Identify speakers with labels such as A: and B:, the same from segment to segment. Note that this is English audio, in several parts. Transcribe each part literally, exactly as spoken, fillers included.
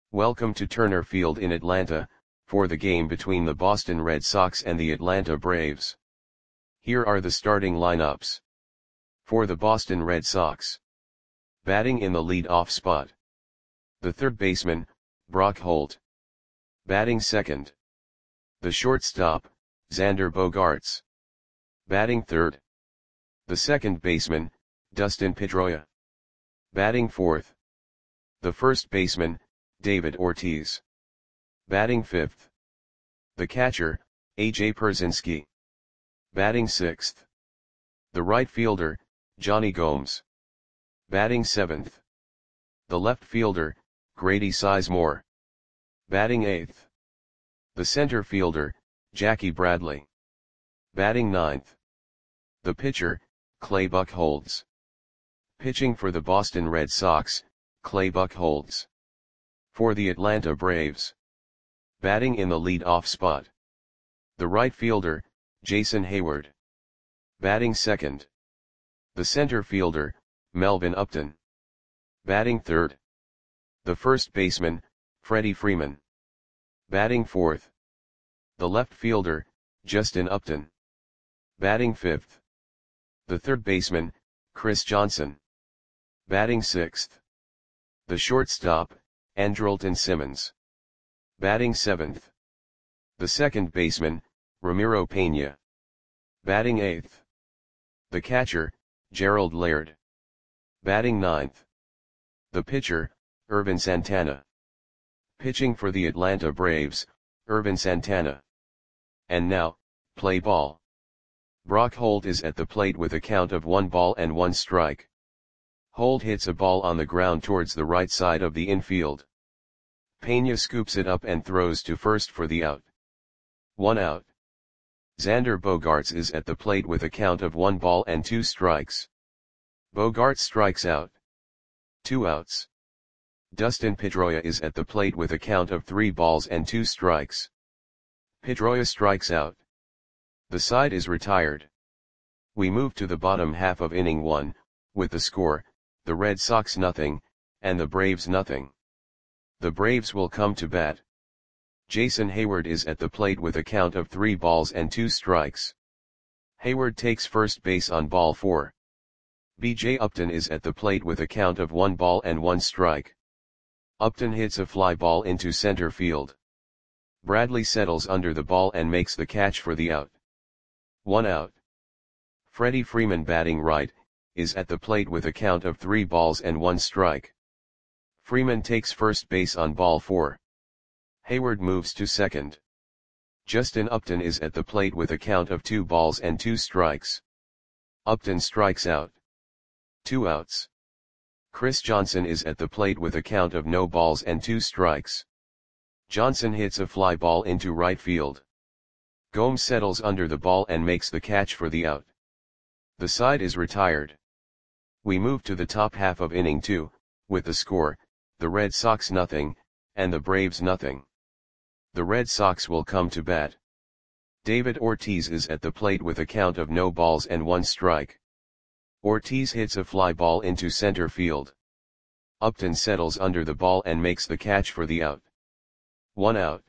A: Welcome to Turner Field in Atlanta, for the game between the Boston Red Sox and the Atlanta Braves. Here are the starting lineups. For the Boston Red Sox. Batting in the lead-off spot. The third baseman, Brock Holt. Batting second. The shortstop, Xander Bogaerts. Batting third. The second baseman, Dustin Pedroia. Batting fourth. The first baseman, David Ortiz. Batting fifth. The catcher, A J Pierzynski. Batting sixth. The right fielder, Jonny Gomes. Batting seventh. The left fielder, Grady Sizemore. Batting eighth. The center fielder, Jackie Bradley. Batting ninth. The pitcher, Clay Buchholz. Pitching for the Boston Red Sox, Clay Buchholz. For the Atlanta Braves. Batting in the lead-off spot. The right fielder, Jason Heyward. Batting second. The center fielder, Melvin Upton. Batting third. The first baseman, Freddie Freeman. Batting fourth. The left fielder, Justin Upton. Batting fifth. The third baseman, Chris Johnson. Batting sixth. The shortstop, Andrelton Simmons. Batting seventh. The second baseman, Ramiro Pena. Batting eighth. The catcher, Gerald Laird. Batting ninth. The pitcher, Ervin Santana. Pitching for the Atlanta Braves, Ervin Santana. And now, play ball. Brock Holt is at the plate with a count of one ball and one strike. Holt hits a ball on the ground towards the right side of the infield. Pena scoops it up and throws to first for the out. One out. Xander Bogaerts is at the plate with a count of one ball and two strikes. Bogaerts strikes out. Two outs. Dustin Pedroia is at the plate with a count of three balls and two strikes. Pedroia strikes out. The side is retired. We move to the bottom half of inning one, with the score, the Red Sox nothing, and the Braves nothing. The Braves will come to bat. Jason Heyward is at the plate with a count of three balls and two strikes. Heyward takes first base on ball four. B J Upton is at the plate with a count of one ball and one strike. Upton hits a fly ball into center field. Bradley settles under the ball and makes the catch for the out. One out. Freddie Freeman, batting right, is at the plate with a count of three balls and one strike. Freeman takes first base on ball four. Heyward moves to second. Justin Upton is at the plate with a count of two balls and two strikes. Upton strikes out. Two outs. Chris Johnson is at the plate with a count of no balls and two strikes. Johnson hits a fly ball into right field. Gomes settles under the ball and makes the catch for the out. The side is retired. We move to the top half of inning two, with the score, the Red Sox nothing, and the Braves nothing. The Red Sox will come to bat. David Ortiz is at the plate with a count of no balls and one strike. Ortiz hits a fly ball into center field. Upton settles under the ball and makes the catch for the out. One out.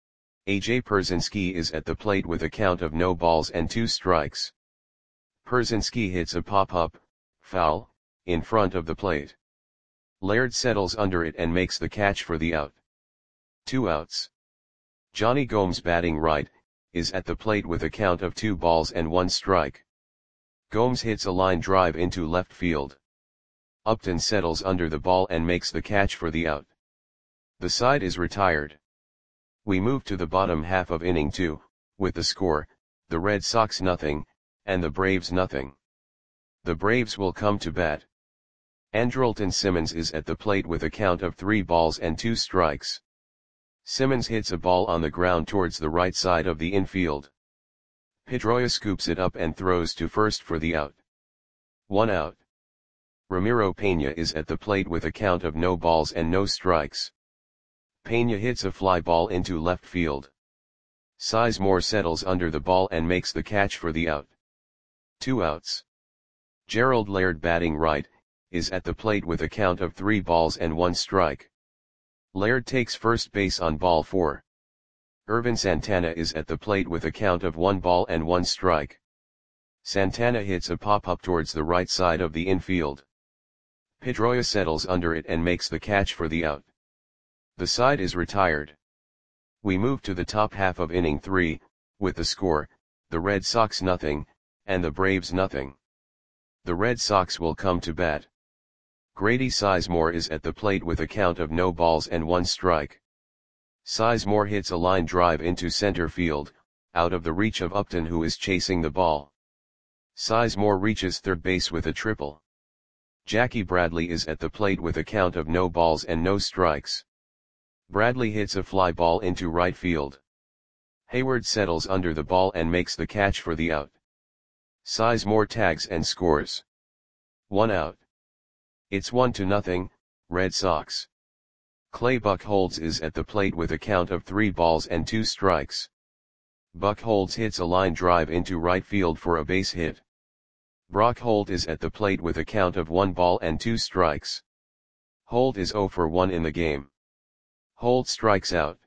A: A J Pierzynski is at the plate with a count of no balls and two strikes. Pierzynski hits a pop-up, foul, in front of the plate. Laird settles under it and makes the catch for the out. Two outs. Jonny Gomes, batting right, is at the plate with a count of two balls and one strike. Gomes hits a line drive into left field. Upton settles under the ball and makes the catch for the out. The side is retired. We move to the bottom half of inning two, with the score, the Red Sox nothing, and the Braves nothing. The Braves will come to bat. Andrelton Simmons is at the plate with a count of three balls and two strikes. Simmons hits a ball on the ground towards the right side of the infield. Pedroia scoops it up and throws to first for the out. One out. Ramiro Pena is at the plate with a count of no balls and no strikes. Pena hits a fly ball into left field. Sizemore settles under the ball and makes the catch for the out. Two outs. Gerald Laird, batting right, is at the plate with a count of three balls and one strike. Laird takes first base on ball four. Irvin Santana is at the plate with a count of one ball and one strike. Santana hits a pop-up towards the right side of the infield. Pedroia settles under it and makes the catch for the out. The side is retired. We move to the top half of inning three, with the score, the Red Sox nothing, and the Braves nothing. The Red Sox will come to bat. Grady Sizemore is at the plate with a count of no balls and one strike. Sizemore hits a line drive into center field, out of the reach of Upton, who is chasing the ball. Sizemore reaches third base with a triple. Jackie Bradley is at the plate with a count of no balls and no strikes. Bradley hits a fly ball into right field. Hayward settles under the ball and makes the catch for the out. Sizemore tags and scores. One out. It's one to nothing, Red Sox. Clay Buchholz is at the plate with a count of three balls and two strikes. Buchholz hits a line drive into right field for a base hit. Brock Holt is at the plate with a count of one ball and two strikes. Holt is zero for one in the game. Holt strikes out.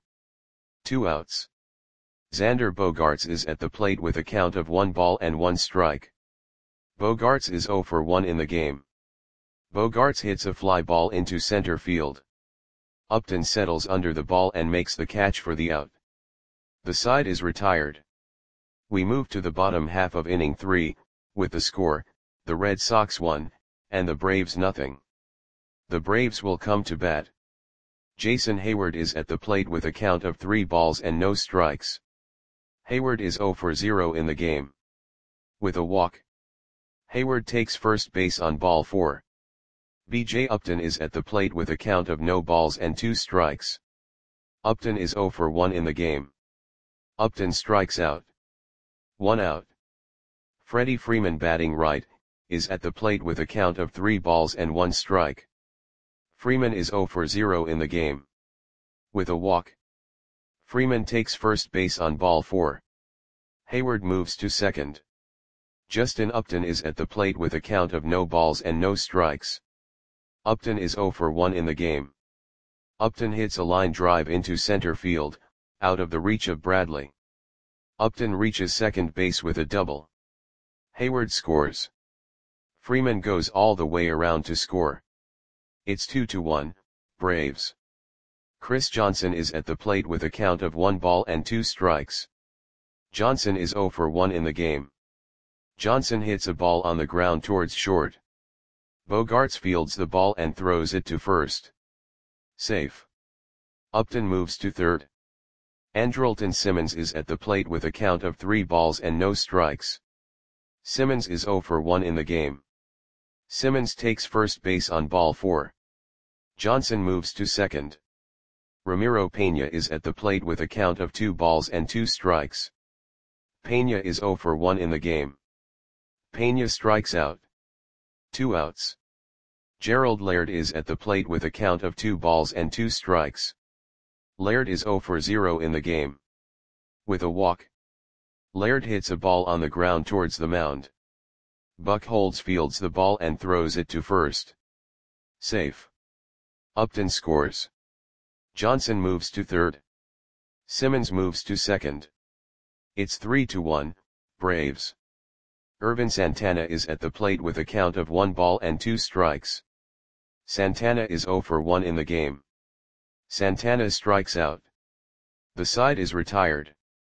A: Two outs. Xander Bogaerts is at the plate with a count of one ball and one strike. Bogaerts is zero for one in the game. Bogaerts hits a fly ball into center field. Upton settles under the ball and makes the catch for the out. The side is retired. We move to the bottom half of inning three, with the score, the Red Sox one, and the Braves nothing. The Braves will come to bat. Jason Hayward is at the plate with a count of three balls and no strikes. Hayward is zero for zero in the game. With a walk. Hayward takes first base on ball four. B J Upton is at the plate with a count of no balls and two strikes. Upton is zero for one in the game. Upton strikes out. One out. Freddie Freeman, batting right, is at the plate with a count of three balls and one strike. Freeman is zero for zero in the game. With a walk. Freeman takes first base on ball four. Hayward moves to second. Justin Upton is at the plate with a count of no balls and no strikes. Upton is zero for one in the game. Upton hits a line drive into center field, out of the reach of Bradley. Upton reaches second base with a double. Hayward scores. Freeman goes all the way around to score. It's two to one, Braves. Chris Johnson is at the plate with a count of one ball and two strikes. Johnson is zero for one in the game. Johnson hits a ball on the ground towards short. Bogaerts fields the ball and throws it to first. Safe. Upton moves to third. Andrelton Simmons is at the plate with a count of three balls and no strikes. Simmons is zero for one in the game. Simmons takes first base on ball four. Johnson moves to second. Ramiro Pena is at the plate with a count of two balls and two strikes. Pena is zero for one in the game. Pena strikes out. Two outs. Gerald Laird is at the plate with a count of two balls and two strikes. Laird is zero for zero in the game. With a walk. Laird hits a ball on the ground towards the mound. Buchholz fields the ball and throws it to first. Safe. Upton scores. Johnson moves to third. Simmons moves to second. It's three to one, Braves. Irvin Santana is at the plate with a count of one ball and two strikes. Santana is zero for one in the game. Santana strikes out. The side is retired.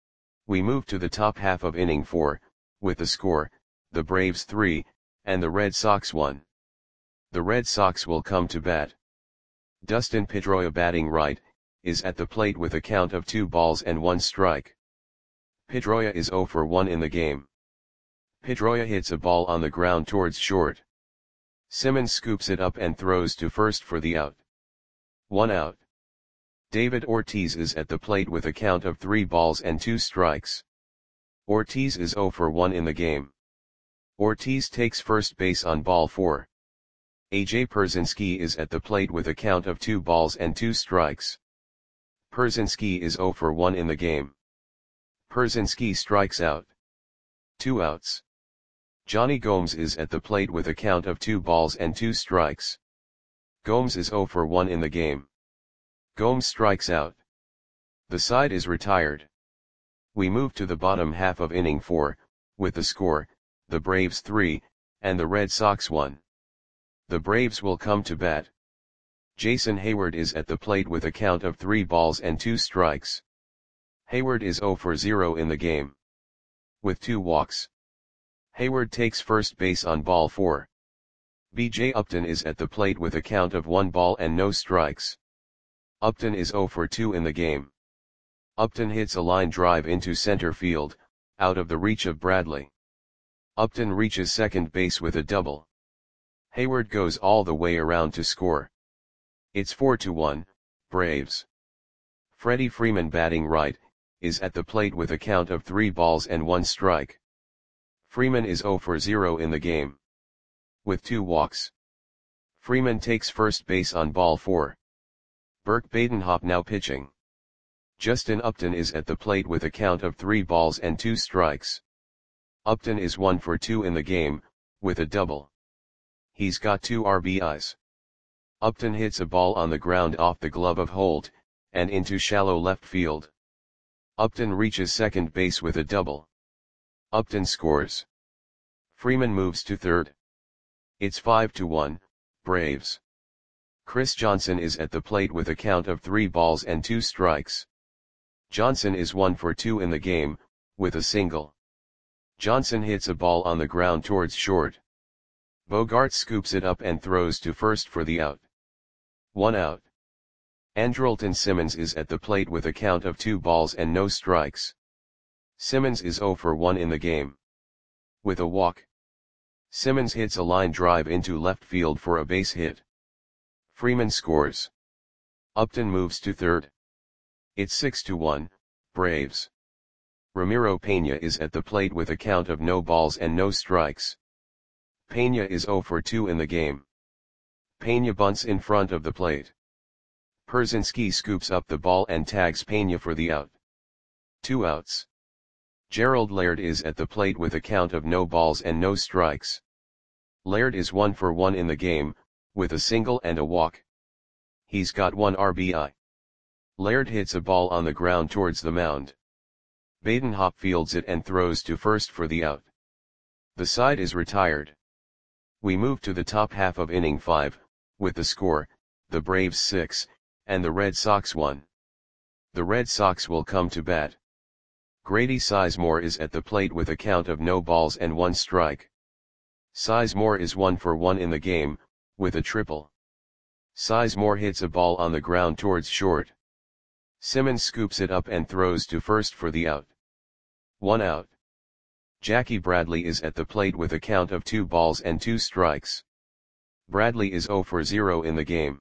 A: We move to the top half of inning four, with the score, the Braves three, and the Red Sox one. The Red Sox will come to bat. Dustin Pedroia, batting right, is at the plate with a count of two balls and one strike. Pedroia is zero for one in the game. Pedroia hits a ball on the ground towards short. Simmons scoops it up and throws to first for the out. One out. David Ortiz is at the plate with a count of three balls and two strikes. Ortiz is zero for one in the game. Ortiz takes first base on ball four. A J Pierzynski is at the plate with a count of two balls and two strikes. Pierzynski is zero for one in the game. Pierzynski strikes out. Two outs. Johnny Gomes is at the plate with a count of two balls and two strikes. Gomes is zero for one in the game. Gomes strikes out. The side is retired. We move to the bottom half of inning four, with the score, the Braves three, and the Red Sox one. The Braves will come to bat. Jason Heyward is at the plate with a count of three balls and two strikes. Heyward is zero for zero in the game. With two walks. Heyward takes first base on ball four. B J Upton is at the plate with a count of one ball and no strikes. Upton is zero for two in the game. Upton hits a line drive into center field, out of the reach of Bradley. Upton reaches second base with a double. Heyward goes all the way around to score. It's four to one, Braves. Freddie Freeman, batting right, is at the plate with a count of three balls and one strike. Freeman is zero for zero in the game. With two walks. Freeman takes first base on ball four. Burke Badenhop now pitching. Justin Upton is at the plate with a count of three balls and two strikes. Upton is one for two in the game, with a double. He's got two R B Is. Upton hits a ball on the ground off the glove of Holt, and into shallow left field. Upton reaches second base with a double. Upton scores. Freeman moves to third. It's five to one, Braves. Chris Johnson is at the plate with a count of three balls and two strikes. Johnson is one for two in the game, with a single. Johnson hits a ball on the ground towards short. Bogaerts scoops it up and throws to first for the out. One out. Andrelton Simmons is at the plate with a count of two balls and no strikes. Simmons is zero for one in the game. With a walk. Simmons hits a line drive into left field for a base hit. Freeman scores. Upton moves to third. It's six to one, Braves. Ramiro Peña is at the plate with a count of no balls and no strikes. Peña is zero for two in the game. Peña bunts in front of the plate. Pierzynski scoops up the ball and tags Peña for the out. Two outs. Gerald Laird is at the plate with a count of no balls and no strikes. Laird is one for one in the game, with a single and a walk. He's got one R B I. Laird hits a ball on the ground towards the mound. Badenhop fields it and throws to first for the out. The side is retired. We move to the top half of inning five, with the score, the Braves six, and the Red Sox one. The Red Sox will come to bat. Grady Sizemore is at the plate with a count of no balls and one strike. Sizemore is one for one in the game, with a triple. Sizemore hits a ball on the ground towards short. Simmons scoops it up and throws to first for the out. One out. Jackie Bradley is at the plate with a count of two balls and two strikes. Bradley is zero for zero in the game.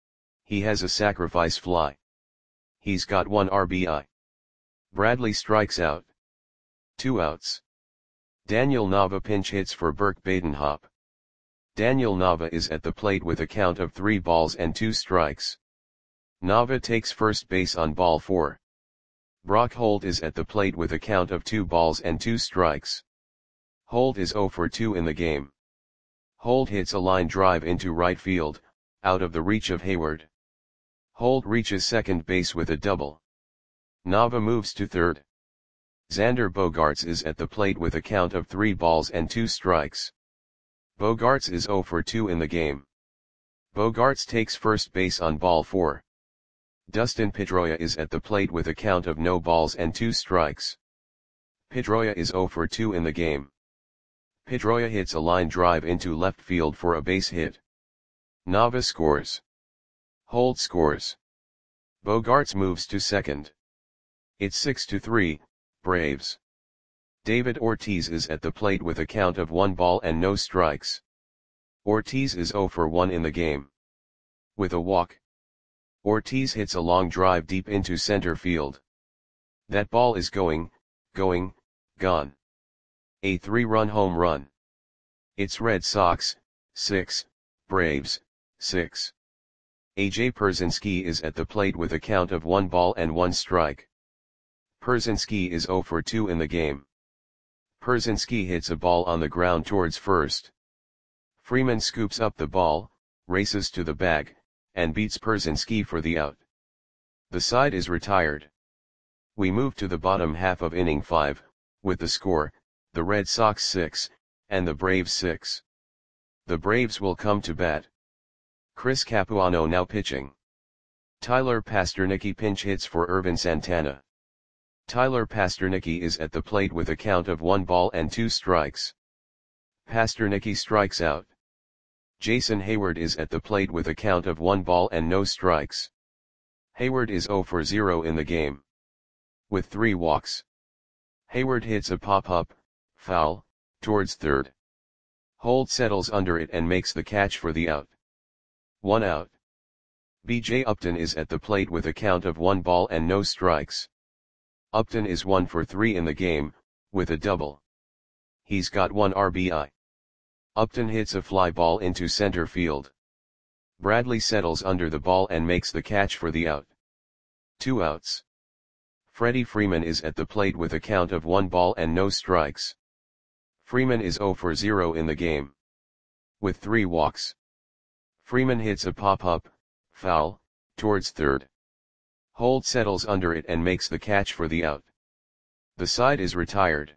A: He has a sacrifice fly. He's got one R B I. Bradley strikes out. Two outs. Daniel Nava pinch hits for Burke Badenhop. Daniel Nava is at the plate with a count of three balls and two strikes. Nava takes first base on ball four. Brock Holt is at the plate with a count of two balls and two strikes. Holt is zero for two in the game. Holt hits a line drive into right field, out of the reach of Heyward. Holt reaches second base with a double. Nava moves to third. Xander Bogaerts is at the plate with a count of three balls and two strikes. Bogaerts is zero for two in the game. Bogaerts takes first base on ball four. Dustin Pedroia is at the plate with a count of no balls and two strikes. Pedroia is zero for two in the game. Pedroia hits a line drive into left field for a base hit. Nava scores. Holt scores. Bogaerts moves to second. It's six to three, Braves. David Ortiz is at the plate with a count of one ball and no strikes. Ortiz is zero for one in the game. With a walk. Ortiz hits a long drive deep into center field. That ball is going, going, gone. A three-run home run. It's Red Sox, six, Braves, six. A J Pierzynski is at the plate with a count of one ball and one strike. Pierzynski is zero for two in the game. Pierzynski hits a ball on the ground towards first. Freeman scoops up the ball, races to the bag, and beats Pierzynski for the out. The side is retired. We move to the bottom half of inning five, with the score, the Red Sox six, and the Braves six. The Braves will come to bat. Chris Capuano now pitching. Tyler Pastornicky pinch hits for Ervin Santana. Tyler Pastornicky is at the plate with a count of one ball and two strikes. Pastornicky strikes out. Jason Hayward is at the plate with a count of one ball and no strikes. Hayward is zero for zero in the game. With three walks. Hayward hits a pop-up, foul, towards third. Holt settles under it and makes the catch for the out. One out. B J Upton is at the plate with a count of one ball and no strikes. Upton is one for three in the game, with a double. He's got one R B I. Upton hits a fly ball into center field. Bradley settles under the ball and makes the catch for the out. Two outs. Freddie Freeman is at the plate with a count of one ball and no strikes. Freeman is zero for zero in the game. With three walks. Freeman hits a pop-up, foul, towards third. Holt settles under it and makes the catch for the out. The side is retired.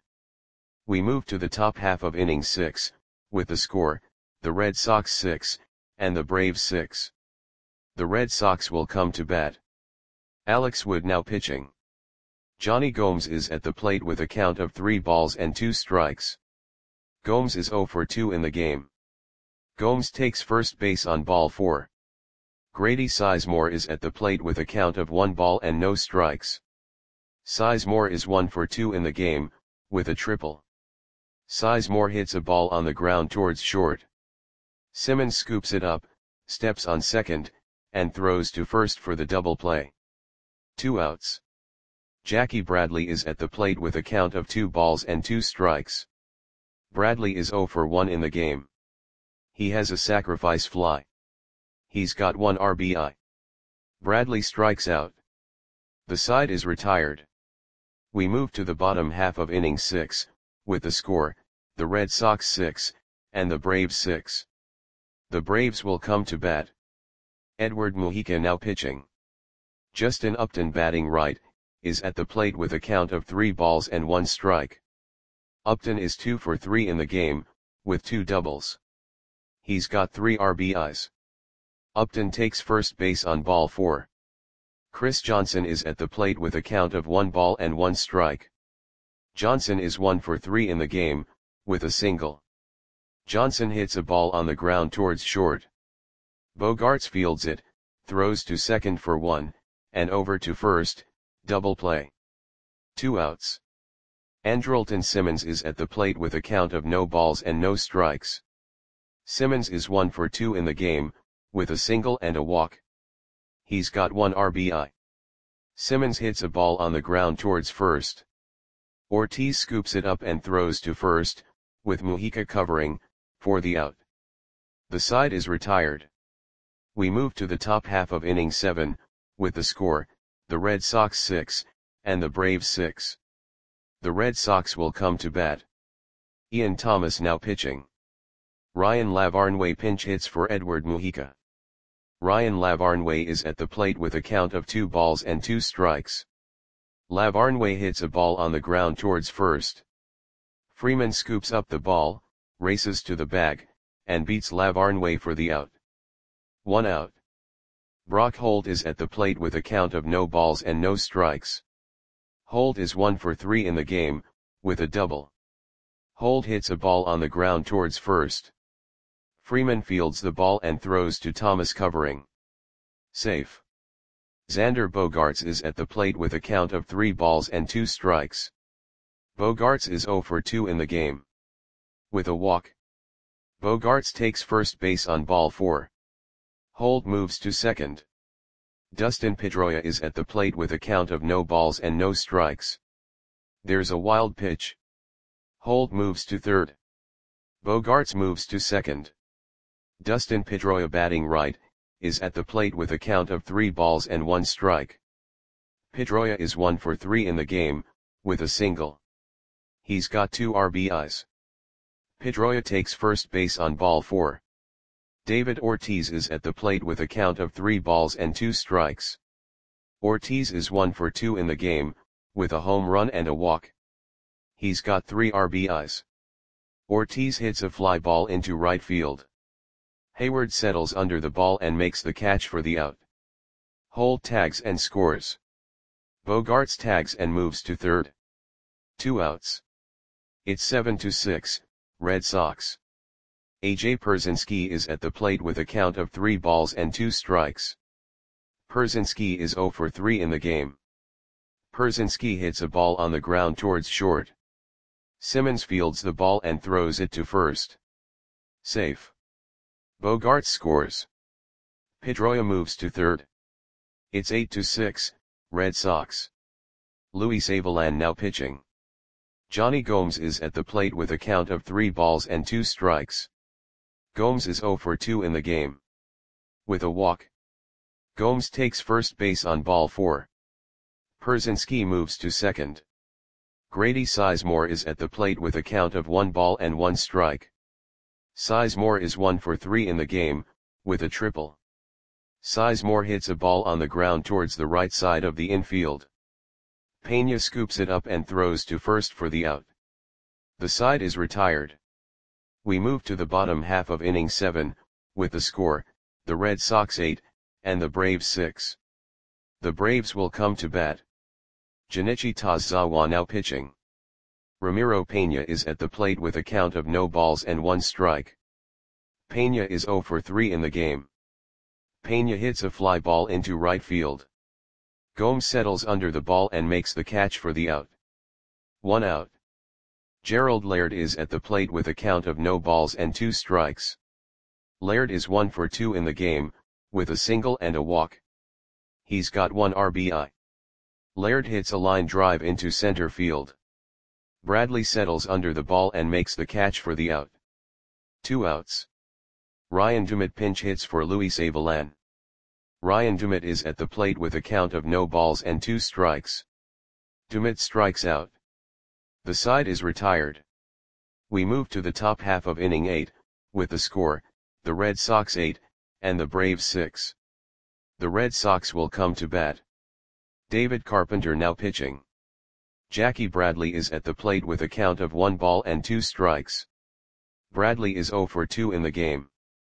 A: We move to the top half of inning six, with the score, the Red Sox six, and the Braves six. The Red Sox will come to bat. Alex Wood now pitching. Johnny Gomes is at the plate with a count of three balls and two strikes. Gomes is zero for two in the game. Gomes takes first base on ball four. Grady Sizemore is at the plate with a count of one ball and no strikes. Sizemore is one for two in the game, with a triple. Sizemore hits a ball on the ground towards short. Simmons scoops it up, steps on second, and throws to first for the double play. Two outs. Jackie Bradley is at the plate with a count of two balls and two strikes. Bradley is zero for one in the game. He has a sacrifice fly. He's got one R B I. Bradley strikes out. The side is retired. We move to the bottom half of inning six, with the score, the Red Sox six, and the Braves six. The Braves will come to bat. Edward Mujica now pitching. Justin Upton batting right, is at the plate with a count of three balls and one strike. Upton is two for three in the game, with two doubles. He's got three R B Is. Upton takes first base on ball four. Chris Johnson is at the plate with a count of one ball and one strike. Johnson is one for three in the game, with a single. Johnson hits a ball on the ground towards short. Bogaerts fields it, throws to second for one, and over to first, double play. Two outs. Andrelton Simmons is at the plate with a count of no balls and no strikes. Simmons is one for two in the game, with a single and a walk. He's got one R B I. Simmons hits a ball on the ground towards first. Ortiz scoops it up and throws to first, with Mujica covering, for the out. The side is retired. We move to the top half of inning seven, with the score, the Red Sox six, and the Braves six. The Red Sox will come to bat. Ian Thomas now pitching. Ryan Lavarnway pinch hits for Edward Mujica. Ryan Lavarnway is at the plate with a count of two balls and two strikes. Lavarnway hits a ball on the ground towards first. Freeman scoops up the ball, races to the bag, and beats Lavarnway for the out. One out. Brock Holt is at the plate with a count of no balls and no strikes. Holt is one for three in the game, with a double. Holt hits a ball on the ground towards first. Freeman fields the ball and throws to Thomas covering. Safe. Xander Bogaerts is at the plate with a count of three balls and two strikes. Bogaerts is zero for two in the game. With a walk. Bogaerts takes first base on ball four. Holt moves to second. Dustin Pedroia is at the plate with a count of no balls and no strikes. There's a wild pitch. Holt moves to third. Bogaerts moves to second. Dustin Pedroia batting right, is at the plate with a count of three balls and one strike. Pedroia is one for three in the game, with a single. He's got two R B Is. Pedroia takes first base on ball four. David Ortiz is at the plate with a count of three balls and two strikes. Ortiz is one for two in the game, with a home run and a walk. He's got three R B Is. Ortiz hits a fly ball into right field. Hayward settles under the ball and makes the catch for the out. Holt tags and scores. Bogaerts tags and moves to third. Two outs. It's seven to six, Red Sox. A J Pierzynski is at the plate with a count of three balls and two strikes. Pierzynski is zero for three in the game. Pierzynski hits a ball on the ground towards short. Simmons fields the ball and throws it to first. Safe. Bogaerts scores. Pedroia moves to third. It's eight to six, Red Sox. Luis Avilan now pitching. Johnny Gomes is at the plate with a count of three balls and two strikes. Gomes is zero for two in the game. With a walk. Gomes takes first base on ball four. Pierzynski moves to second. Grady Sizemore is at the plate with a count of one ball and one strike. Sizemore is one for three in the game, with a triple. Sizemore hits a ball on the ground towards the right side of the infield. Pena scoops it up and throws to first for the out. The side is retired. We move to the bottom half of inning seven, with the score, the Red Sox eight, and the Braves six. The Braves will come to bat. Junichi Tazawa now pitching. Ramiro Pena is at the plate with a count of no balls and one strike. Pena is zero for three in the game. Pena hits a fly ball into right field. Gomes settles under the ball and makes the catch for the out. One out. Gerald Laird is at the plate with a count of no balls and two strikes. Laird is one for two in the game, with a single and a walk. He's got one R B I. Laird hits a line drive into center field. Bradley settles under the ball and makes the catch for the out. Two outs. Ryan Dumit pinch hits for Luis Avilan. Ryan Dumit is at the plate with a count of no balls and two strikes. Dumit strikes out. The side is retired. We move to the top half of inning eight, with the score, the Red Sox eight, and the Braves six. The Red Sox will come to bat. David Carpenter now pitching. Jackie Bradley is at the plate with a count of one ball and two strikes. Bradley is zero for two in the game.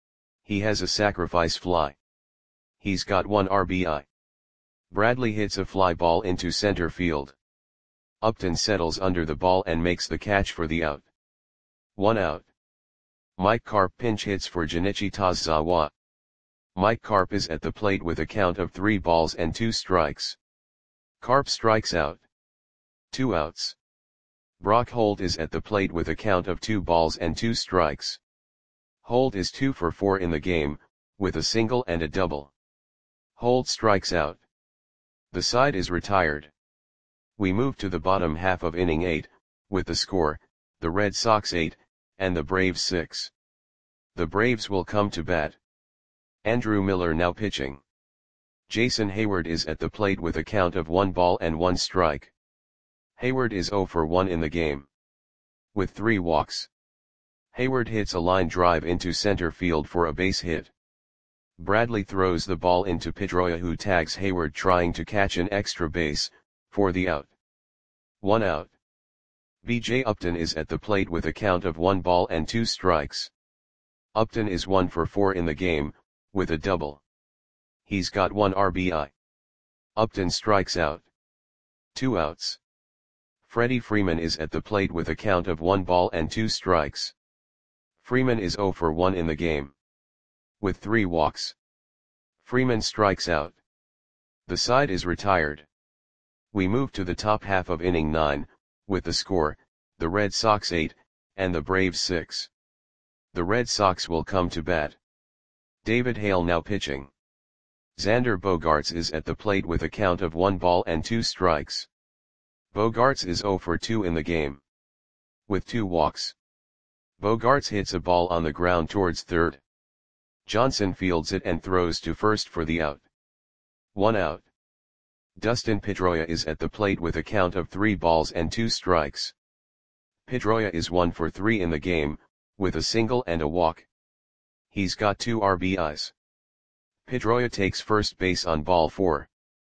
A: He has a sacrifice fly. He's got one R B I. Bradley hits a fly ball into center field. Upton settles under the ball and makes the catch for the out. One out. Mike Carp pinch hits for Junichi Tazawa. Mike Carp is at the plate with a count of three balls and two strikes. Carp strikes out. Two outs. Brock Holt is at the plate with a count of two balls and two strikes. Holt is two for four in the game, with a single and a double. Holt strikes out. The side is retired. We move to the bottom half of inning eight, with the score, the Red Sox eight, and the Braves six. The Braves will come to bat. Andrew Miller now pitching. Jason Hayward is at the plate with a count of one ball and one strike. Hayward is zero for one in the game. With three walks. Hayward hits a line drive into center field for a base hit. Bradley throws the ball into Pedroia, who tags Hayward trying to catch an extra base, for the out. One out. B J Upton is at the plate with a count of one ball and two strikes. Upton is one for four in the game, with a double. He's got one R B I. Upton strikes out. Two outs. Freddie Freeman is at the plate with a count of one ball and two strikes. Freeman is zero for one in the game. With three walks. Freeman strikes out. The side is retired. We move to the top half of inning nine, with the score, the Red Sox eight, and the Braves six. The Red Sox will come to bat. David Hale now pitching. Xander Bogaerts is at the plate with a count of one ball and two strikes. Bogaerts is zero for two in the game. With two walks. Bogaerts hits a ball on the ground towards third. Johnson fields it and throws to first for the out. One out. Dustin Pedroia is at the plate with a count of three balls and two strikes. Pedroia is one for three in the game, with a single and a walk. He's got two R B Is. Pedroia takes first base on ball four.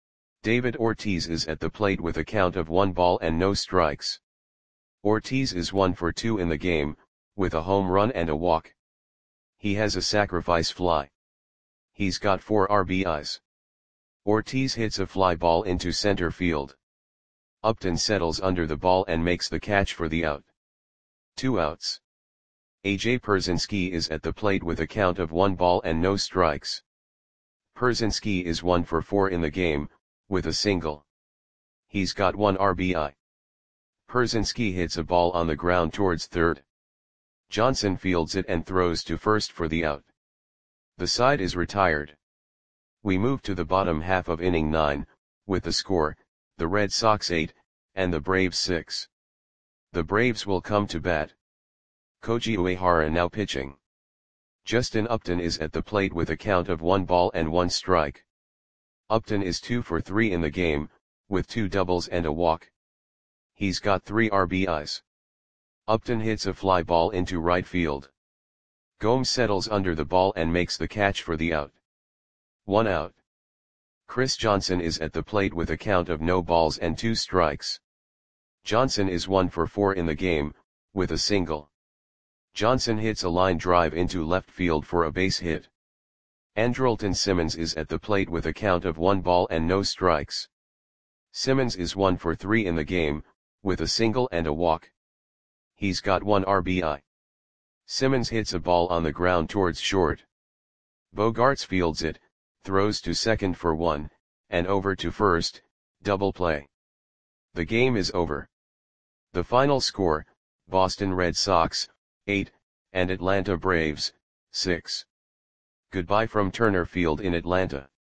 A: David Ortiz is at the plate with a count of one ball and no strikes. Ortiz is one for two in the game, with a home run and a walk. He has a sacrifice fly. He's got four R B Is. Ortiz hits a fly ball into center field. Upton settles under the ball and makes the catch for the out. Two outs. A J Pierzynski is at the plate with a count of one ball and no strikes. Pierzynski is one for four in the game, with a single. He's got one R B I. Pierzynski hits a ball on the ground towards third. Johnson fields it and throws to first for the out. The side is retired. We move to the bottom half of inning nine, with the score, the Red Sox eight, and the Braves six. The Braves will come to bat. Koji Uehara now pitching. Justin Upton is at the plate with a count of one ball and one strike. Upton is two for three in the game, with two doubles and a walk. He's got three R B Is. Upton hits a fly ball into right field. Gomes settles under the ball and makes the catch for the out. One out. Chris Johnson is at the plate with a count of no balls and two strikes. Johnson is one for four in the game, with a single. Johnson hits a line drive into left field for a base hit. Andrelton Simmons is at the plate with a count of one ball and no strikes. Simmons is one for three in the game, with a single and a walk. He's got one R B I. Simmons hits a ball on the ground towards short. Bogaerts fields it, throws to second for one, and over to first, double play. The game is over. The final score, Boston Red Sox, eight, and Atlanta Braves, six. Goodbye from Turner Field in Atlanta.